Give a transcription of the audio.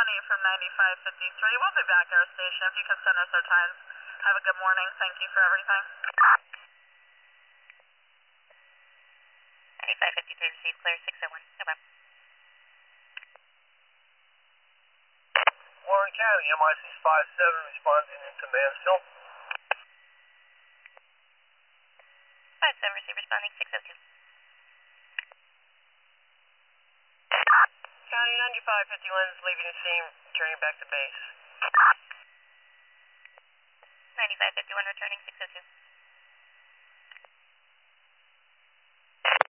County from 9553. We'll be back at our station if you can send us our times. Have a good morning. Thank you for everything. 9553 received, clear 601. No problem. Warren County, MIC 57 responding into Mansfield. 57 received, responding 602. County 9551 is leaving the scene, returning back to base. 9551 returning 602.